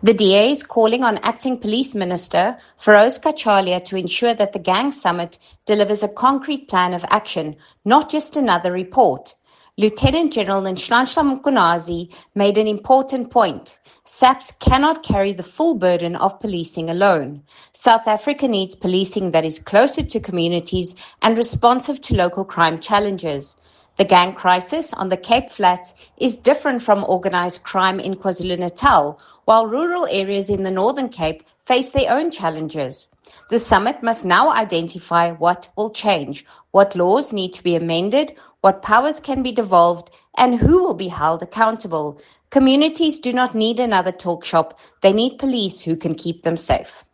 The DA is calling on Acting Police Minister Feroz Kachalia to ensure that the Gang Summit delivers a concrete plan of action, not just another report. Lieutenant General Nhlanhla Mkhwanazi made an important point. SAPS cannot carry the full burden of policing alone. South Africa needs policing that is closer to communities and responsive to local crime challenges. The gang crisis on the Cape Flats is different from organised crime in KwaZulu-Natal, while rural areas in the Northern Cape face their own challenges. The summit must now identify what will change, what laws need to be amended, what powers can be devolved, and who will be held accountable. Communities do not need another talk shop. They need police who can keep them safe.